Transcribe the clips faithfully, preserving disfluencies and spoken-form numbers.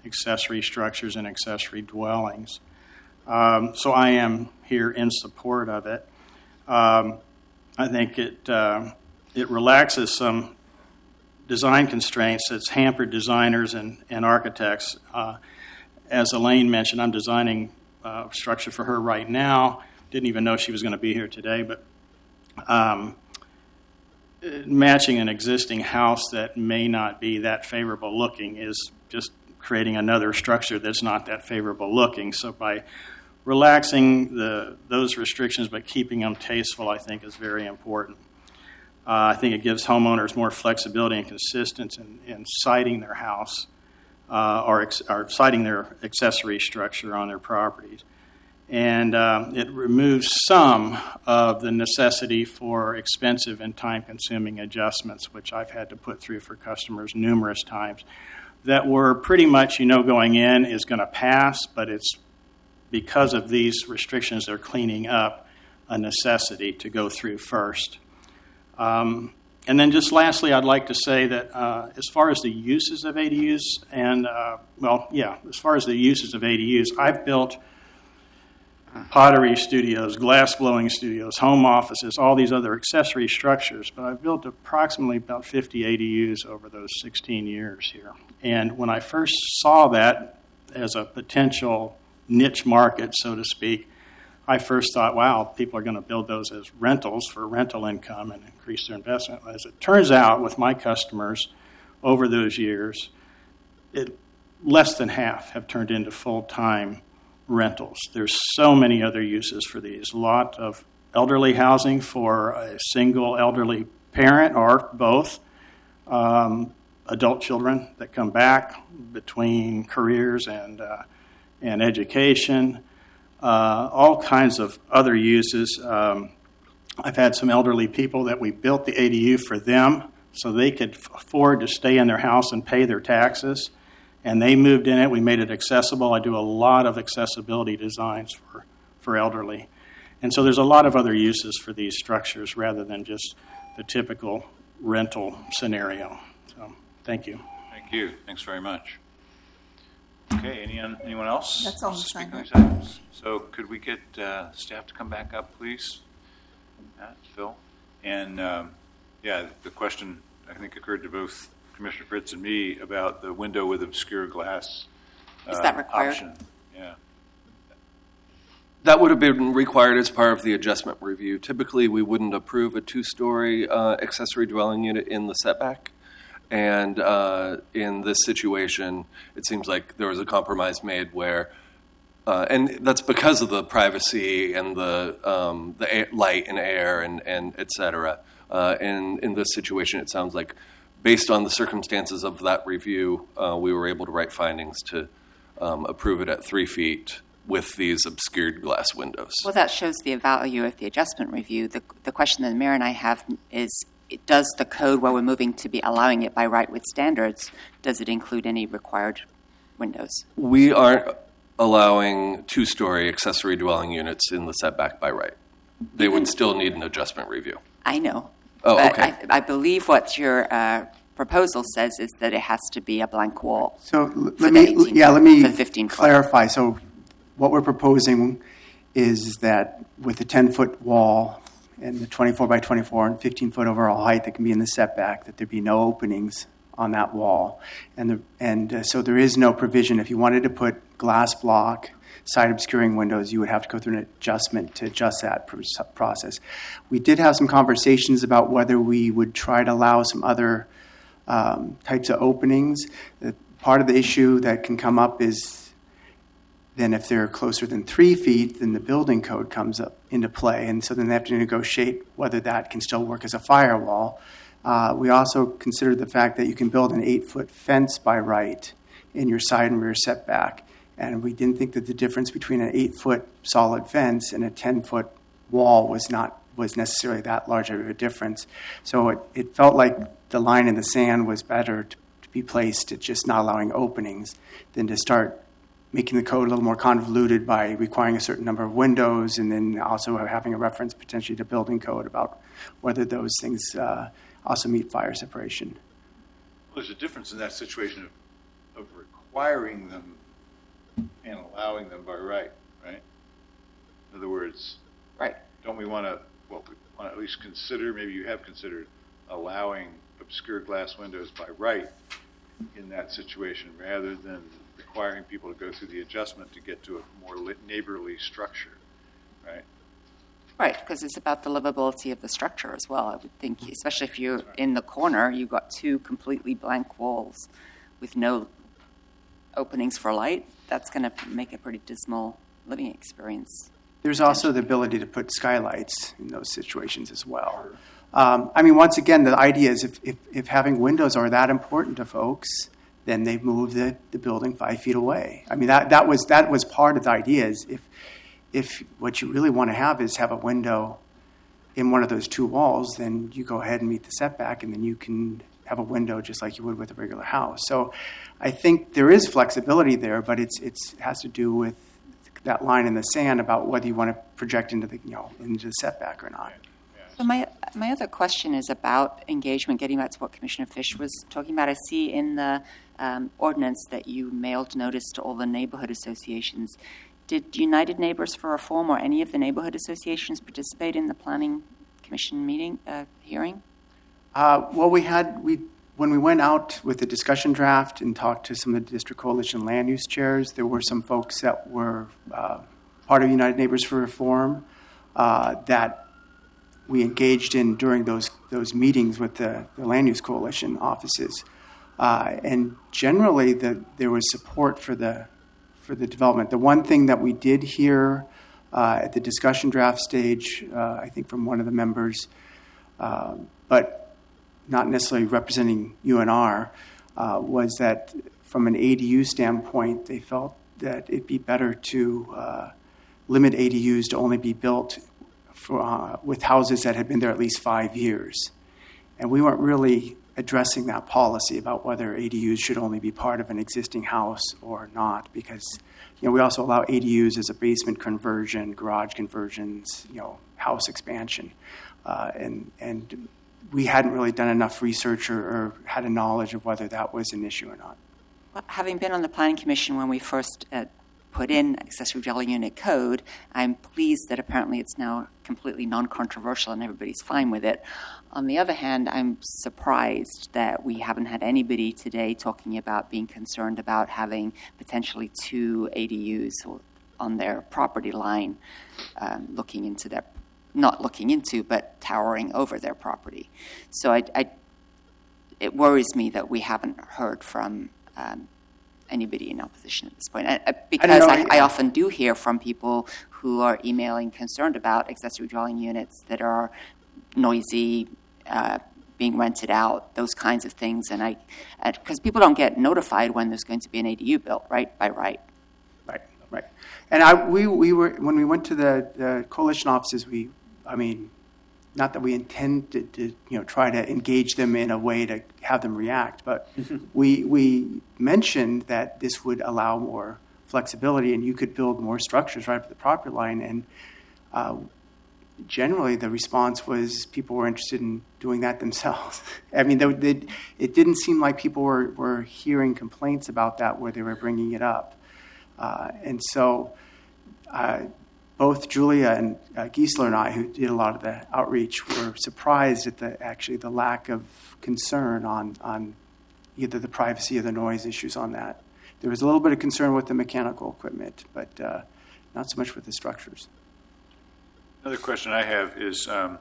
accessory structures and accessory dwellings. Um, so I am here in support of it. Um, I think it uh, it relaxes some design constraints that's hampered designers and, and architects. Uh, as Elaine mentioned, I'm designing uh, a structure for her right now. Didn't even know she was going to be here today, but um, matching an existing house that may not be that favorable looking is just creating another structure that's not that favorable looking. So by relaxing the those restrictions but keeping them tasteful, I think, is very important. Uh, I think it gives homeowners more flexibility and consistency in, in siting their house uh, or, ex- or siting their accessory structure on their properties. And uh, it removes some of the necessity for expensive and time-consuming adjustments, which I've had to put through for customers numerous times, that were pretty much, you know, going in is going to pass, but it's because of these restrictions they're cleaning up, a necessity to go through first. Um, and then just lastly, I'd like to say that uh, as far as the uses of A D Us, and, uh, well, yeah, as far as the uses of A D Us, I've built pottery studios, glass blowing studios, home offices, all these other accessory structures, but I've built approximately about fifty A D Us over those sixteen years here. And when I first saw that as a potential niche market, so to speak, I first thought, wow, people are going to build those as rentals for rental income and increase their investment. As it turns out, with my customers over those years, it, less than half have turned into full-time rentals. There's so many other uses for these. A lot of elderly housing for a single elderly parent or both, um, adult children that come back between careers and uh, and education, uh, all kinds of other uses. Um, I've had some elderly people that we built the A D U for them so they could afford to stay in their house and pay their taxes. And they moved in it. We made it accessible. I do a lot of accessibility designs for, for elderly. And so there's a lot of other uses for these structures rather than just the typical rental scenario. So thank you. Thank you. Thanks very much. Okay, any, anyone else? That's all. Speak on these items? So could we get uh, staff to come back up, please? Matt, Phil? And, um, yeah, the question, I think, occurred to both Commissioner Fritz and me about the window with obscure glass uh, Is that required? option. Yeah. That would have been required as part of the adjustment review. Typically, we wouldn't approve a two-story uh, accessory dwelling unit in the setback. And uh, in this situation, it seems like there was a compromise made where, uh, and that's because of the privacy and the um, the air, light and air and, and et cetera. Uh, and in this situation, it sounds like, based on the circumstances of that review, uh, we were able to write findings to um, approve it at three feet with these obscured glass windows. Well, that shows the value of the adjustment review. The, the question that the mayor and I have is, does the code, where we're moving to be allowing it by right with standards, does it include any required windows? We aren't allowing two-story accessory dwelling units in the setback by right. They would still need an adjustment review. I know. Oh, but okay. I, I believe what your uh, proposal says is that it has to be a blank wall. So l- for let the me, eighteen yeah, let me for the fifteen foot. clarify. So what we're proposing is that with a ten-foot wall and the twenty-four by twenty-four and fifteen-foot overall height that can be in the setback, that there be no openings on that wall. And the, and uh, so there is no provision. If you wanted to put glass block, side obscuring windows, you would have to go through an adjustment to adjust that pr- process. We did have some conversations about whether we would try to allow some other um, types of openings. The, part of the issue that can come up is then if they're closer than three feet, then the building code comes up into play. And so then they have to negotiate whether that can still work as a firewall. Uh, we also considered the fact that you can build an eight-foot fence by right in your side and rear setback. And we didn't think that the difference between an eight-foot solid fence and a ten-foot wall was not was necessarily that large of a difference. So it, it felt like the line in the sand was better to, to be placed at just not allowing openings than to start making the code a little more convoluted by requiring a certain number of windows and then also having a reference potentially to building code about whether those things uh, also meet fire separation. Well, there's a difference in that situation of, of requiring them and allowing them by right, right? In other words, Right. don't we want to, well, we want to at least consider, maybe you have considered allowing obscure glass windows by right in that situation rather than requiring people to go through the adjustment to get to a more lit- neighborly structure, right? Right, because it's about the livability of the structure as well. I would think, especially if you're in the corner, you've got two completely blank walls with no openings for light. That's going to make a pretty dismal living experience. There's also the ability to put skylights in those situations as well. Um, I mean, once again, the idea is if, if, if having windows are that important to folks, then they move the, the building five feet away. I mean, that, that was that was part of the idea is if if what you really want to have is have a window in one of those two walls, then you go ahead and meet the setback, and then you can have a window just like you would with a regular house. So I think there is flexibility there, but it's it's has to do with that line in the sand about whether you want to project into the you know into the setback or not. So my my other question is about engagement. Getting back to what Commissioner Fish was talking about, I see in the um, ordinance that you mailed notice to all the neighborhood associations. Did United Neighbors for Reform or any of the neighborhood associations participate in the Planning Commission meeting uh, hearing? Uh, well, we had we when we went out with the discussion draft and talked to some of the district coalition land use chairs. There were some folks that were uh, part of United Neighbors for Reform uh, that we engaged in during those those meetings with the, the land use coalition offices, uh, and generally the, there was support for the for the development. The one thing that we did hear uh, at the discussion draft stage, uh, I think from one of the members, uh, but not necessarily representing U N R, uh, was that from an A D U standpoint, they felt that it'd be better to uh, limit A D Us to only be built For, uh, with houses that had been there at least five years. And we weren't really addressing that policy about whether A D Us should only be part of an existing house or not, because you know we also allow A D Us as a basement conversion, garage conversions, you know, house expansion. Uh, and and we hadn't really done enough research or, or had a knowledge of whether that was an issue or not. Well, having been on the Planning Commission when we first uh, put in accessory dwelling unit code, I'm pleased that apparently it's now completely non-controversial and everybody's fine with it. On the other hand, I'm surprised that we haven't had anybody today talking about being concerned about having potentially two A D Us on their property line, um, looking into their, not looking into, but towering over their property. So I, I, it worries me that we haven't heard from um, anybody in opposition at this point. Uh, because I, I, I often do hear from people who are emailing concerned about accessory dwelling units that are noisy, uh, being rented out, those kinds of things. And I, because people don't get notified when there's going to be an A D U built, right, by right. Right, right. And I, we, we were, when we went to the, the coalition offices, we, I mean, not that we intended to, you know, try to engage them in a way to have them react, but we we mentioned that this would allow more flexibility and you could build more structures right up the property line. And uh, generally, the response was people were interested in doing that themselves. I mean, they, they, it didn't seem like people were, were hearing complaints about that where they were bringing it up. Uh, and so uh, both Julia and uh, Giesler and I, who did a lot of the outreach, were surprised at the actually the lack of concern on, on either the privacy or the noise issues on that. There was a little bit of concern with the mechanical equipment, but uh, not so much with the structures. Another question I have is, um,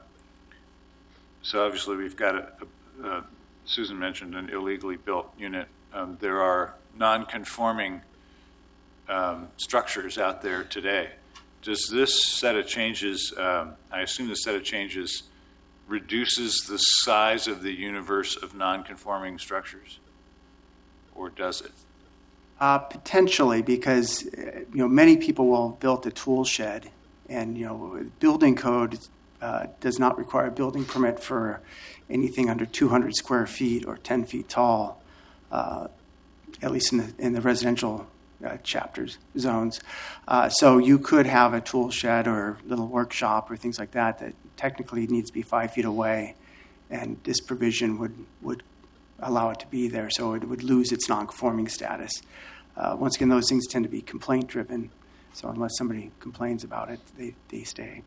so obviously we've got, a, a, a, Susan mentioned an illegally built unit. Um, there are non-conforming um, structures out there today. Does this set of changes, um, I assume the set of changes reduces the size of the universe of non-conforming structures, or does it? Uh, potentially, because uh, you know many people will have built a tool shed, and you know building code uh, does not require a building permit for anything under two hundred square feet or ten feet tall, uh, at least in the in the residential uh, chapters zones. Uh, so you could have a tool shed or little workshop or things like that that technically needs to be five feet away, and this provision would would allow it to be there, so it would lose its non-conforming status. uh, once again, those things tend to be complaint-driven. So unless somebody complains about it, they, they stay.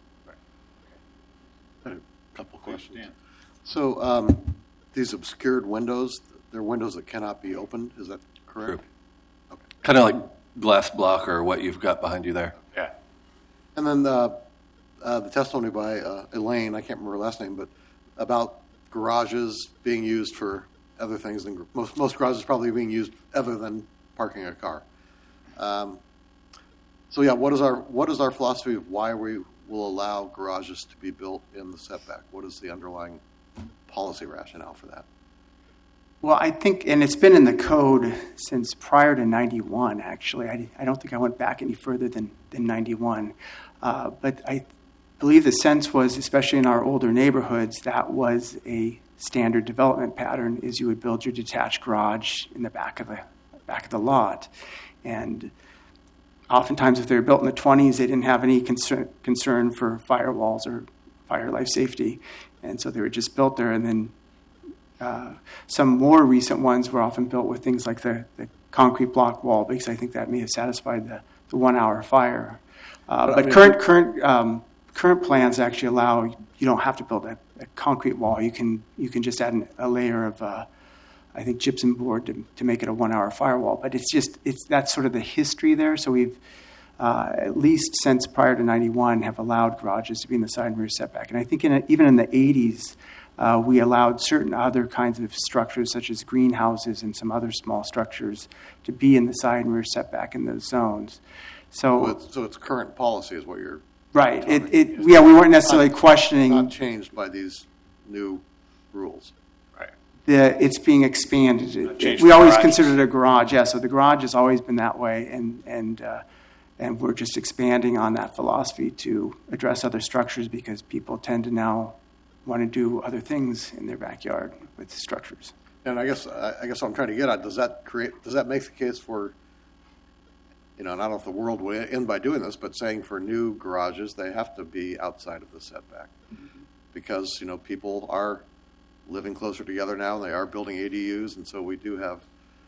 A couple questions. Dan. So um, these obscured windows, they're windows that cannot be opened. Is that correct? True. Kind of like glass block or what you've got behind you there. Yeah. And then the, uh, the testimony by uh, Elaine, I can't remember her last name, but about garages being used for other things than most most garages probably being used other than parking a car. Um, so yeah, what is our what is our philosophy of why we will allow garages to be built in the setback? What is the underlying policy rationale for that? Well, I think, and it's been in the code since prior to ninety-one, actually. I, I don't think I went back any further than, than ninety-one. Uh, but I believe the sense was, especially in our older neighborhoods, that was a standard development pattern, is you would build your detached garage in the back of the, back of the lot. And oftentimes, if they were built in the twenties, they didn't have any concern, concern for firewalls or fire life safety. And so they were just built there, and then Uh, some more recent ones were often built with things like the, the concrete block wall, because I think that may have satisfied the, the one-hour fire. Uh, But, but I mean, current current um, current plans actually allow you don't have to build a, a concrete wall. You can you can just add an, a layer of uh, I think gypsum board to, to make it a one-hour firewall. But it's just it's that's sort of the history there. So we've uh, at least since prior to ninety-one have allowed garages to be in the side and rear setback, and I think in a, even in the eighties. Uh, we allowed certain other kinds of structures, such as greenhouses and some other small structures, to be in the side and rear setback in those zones. So So, it's, so it's current policy is what you're right, it, telling it, me. yeah, we weren't necessarily Not- questioning Not changed by these new rules. Right. the it's being expanded. Not It- changed we the always garages. considered it a garage, yeah. So the garage has always been that way, and and uh, and we're just expanding on that philosophy to address other structures, because people tend to now want to do other things in their backyard with structures. And I guess I I guess what I'm trying to get at, does that create does that make the case for, you know, and I don't know if the world will end by doing this, but saying for new garages they have to be outside of the setback, because you know people are living closer together now, and they are building A D Us, and so we do have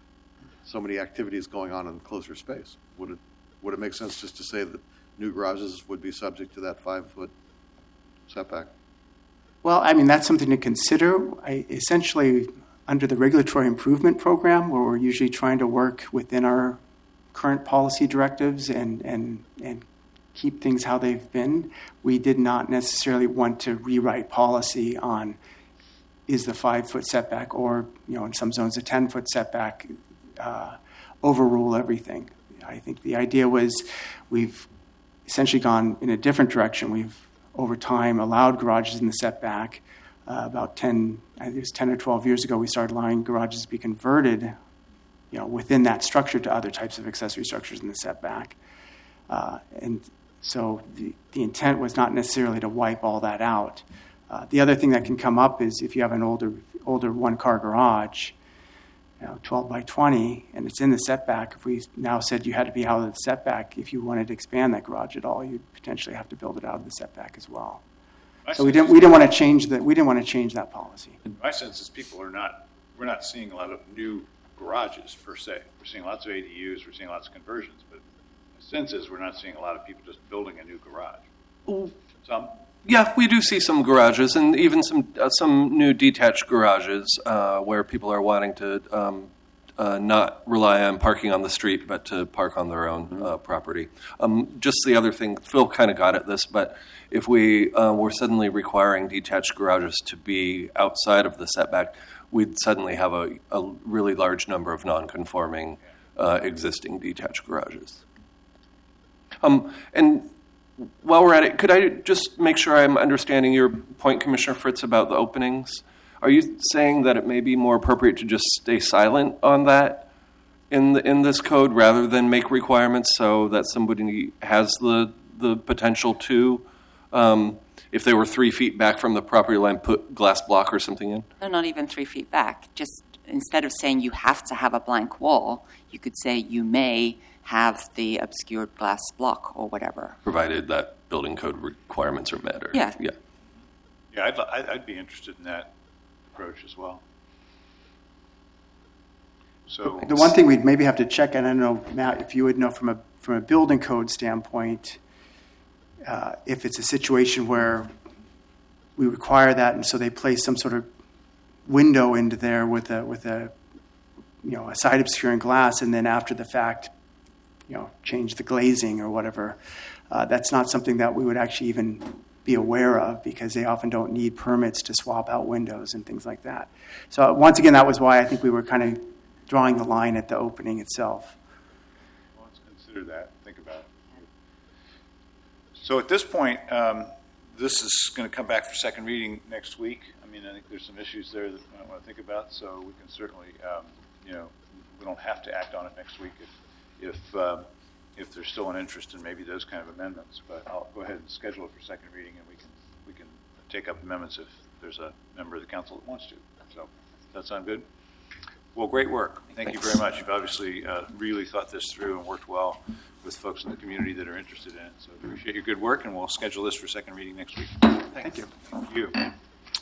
so many activities going on in closer space. Would it would it make sense just to say that new garages would be subject to that five foot setback? Well, I mean, that's something to consider. I, essentially, under the regulatory improvement program, where we're usually trying to work within our current policy directives and, and, and keep things how they've been, we did not necessarily want to rewrite policy on is the five-foot setback, or, you know, in some zones, a ten-foot setback, uh, overrule everything. I think the idea was we've essentially gone in a different direction. We've over time allowed garages in the setback. Uh, about ten, I think it was ten or twelve years ago, we started allowing garages to be converted, you know, within that structure to other types of accessory structures in the setback. Uh, and so the, the intent was not necessarily to wipe all that out. Uh, the other thing that can come up is if you have an older older one-car garage, you know, twelve by twenty, and it's in the setback. If we now said you had to be out of the setback, if you wanted to expand that garage at all, you'd potentially have to build it out of the setback as well. My So we sense didn't is- we didn't want to change that. We didn't want to change that policy. My sense is people are not, we're not seeing a lot of new garages per se. We're seeing lots of A D Us, we're seeing lots of conversions, but the sense is we're not seeing a lot of people just building a new garage. Some, Yeah, we do see some garages, and even some uh, some new detached garages uh, where people are wanting to um, uh, not rely on parking on the street, but to park on their own uh, property. Um, just the other thing, Phil kind of got at this, but if we uh, were suddenly requiring detached garages to be outside of the setback, we'd suddenly have a, a really large number of non-conforming uh, existing detached garages. Um, and while we're at it, could I just make sure I'm understanding your point, Commissioner Fritz, about the openings? Are you saying that it may be more appropriate to just stay silent on that in the, in this code rather than make requirements so that somebody has the the potential to, um, if they were three feet back from the property line, put glass block or something in? No, not even three feet back. Just instead of saying you have to have a blank wall, you could say you may have the obscured glass block or whatever. Provided that building code requirements are met. Or, Yeah. Yeah. yeah, I'd, I'd I'd be interested in that approach as well. So The one thing we'd maybe have to check, and I don't know, Matt, if you would know from a from a building code standpoint, uh, if it's a situation where we require that, and so they place some sort of window into there with a with a you know a side obscuring glass, and then after the fact, you know, change the glazing or whatever. Uh, that's not something that we would actually even be aware of, because they often don't need permits to swap out windows and things like that. So once again, that was why I think we were kind of drawing the line at the opening itself. Well, let's consider that. Think about it. So at this point, um, this is going to come back for second reading next week. I mean, I think there's some issues there that I want to think about, so we can certainly, um, you know, we don't have to act on it next week if if, um, if there's still an interest in maybe those kind of amendments. But I'll go ahead and schedule it for second reading, and we can we can take up amendments if there's a member of the council that wants to. So does that sound good? Well, great work. Thank you very much. You've obviously uh, really thought this through and worked well with folks in the community that are interested in it. So appreciate your good work, and we'll schedule this for second reading next week. Thank you. Thank you.